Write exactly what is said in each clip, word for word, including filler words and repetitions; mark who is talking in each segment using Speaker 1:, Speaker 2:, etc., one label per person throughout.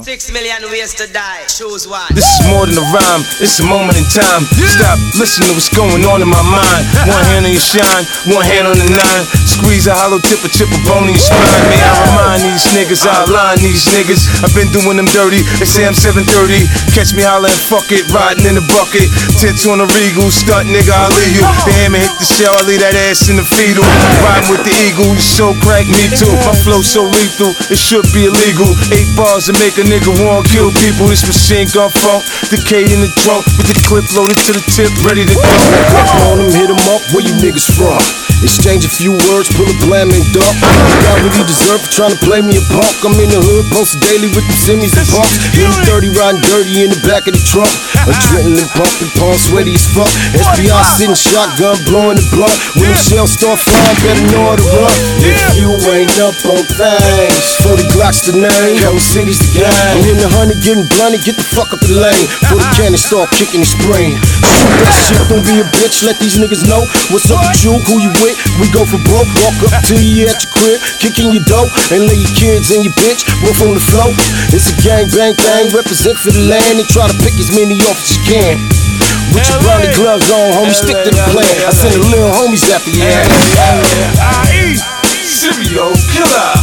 Speaker 1: Six million ways to die, choose one.
Speaker 2: This is more than a rhyme, it's a moment in time. Stop, listen to what's going on in my mind. One hand on your shine, one hand on the nine. Squeeze a hollow tip, a chip, a bone in your spine. May I remind these niggas, I align these niggas. I've been doing them dirty, they say I'm seven thirty. Catch me hollering, fuck it, riding in the bucket. Tits on a Regal, stunt nigga, I'll leave you. The hammer hit the shell, I leave that ass in the fetal. Riding with the eagle, you so crack, me too. My flow so lethal, it should be illegal. Eight bars to make a nigga wanna kill people. This machine gun funk, decay in the trunk, with the clip loaded to the tip, ready to go.
Speaker 3: On them, hit them up, where you niggas from? Exchange a few words, pull a blam and dump. You got what you deserve for trying to play me a punk. I'm in the hood, posted daily with them simmies and pumps. In the thirty, riding dirty in the back of the trunk. Adrenaline pumping, palm sweaty as fuck. S P I sitting shotgun, blowing the blunt. When the shells start flying, better know how to run. If you ain't up on things, forty Glocks the name, Hell City's the game. I'm in the honey getting blunted, get the fuck up the lane. For the cannon start kicking and spraying. Shoot that shit, don't be a bitch, let these niggas know what's up with you, who you with. We go for broke, walk up to you at your crib, kicking your dope, and lay your kids and your bitch, both on the floor. It's a gang bang thing, represent for the land, and try to pick as many off as you can. With your brownie gloves on, homie, stick to the plan. I send the little homies after you.
Speaker 2: I E Serial killer,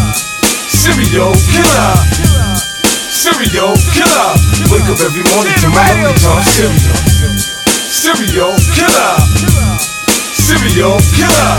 Speaker 2: serial killer, serial killer. Wake up every morning to my Lucky Charms cereal. Serial killer, serial killer,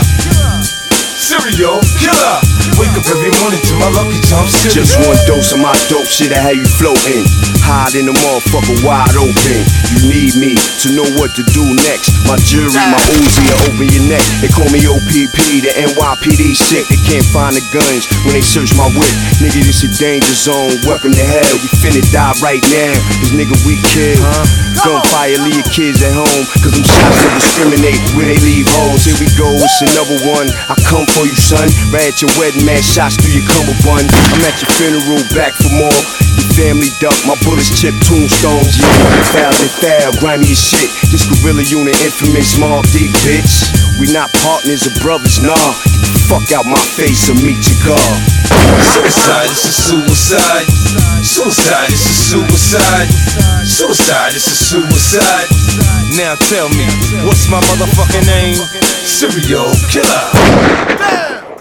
Speaker 2: serial killer. Wake up every morning to my Lucky Charms cereal.
Speaker 4: Just one dose of my dope shit, I have you floating. Hide in the motherfucker wide open. You need me to know what to do next. My jury, my Uzi, will open your neck. They call me O P P, the N Y P D sick. They can't find the guns when they search my whip. Nigga, this a danger zone, welcome to hell. We finna die right now, cause nigga we kill. Gunfire, leave your kids at home, cause them shots don't discriminate where they leave hoes. Here we go, it's another one. I come for you, son. Right at your wedding, man, shots through your cummerbund. I'm at your funeral, back for more. Your family duck, my bullets chip tombstones. Yeah, foul and foul, grimy as shit. This guerrilla unit, infamous, Mark deep, bitch. We not partners or brothers, nah. Get the fuck out my face or meet your God.
Speaker 2: Suicide is a suicide. Suicide is a suicide. Suicide is a suicide. Now tell me, what's my motherfucking name? Serial killer.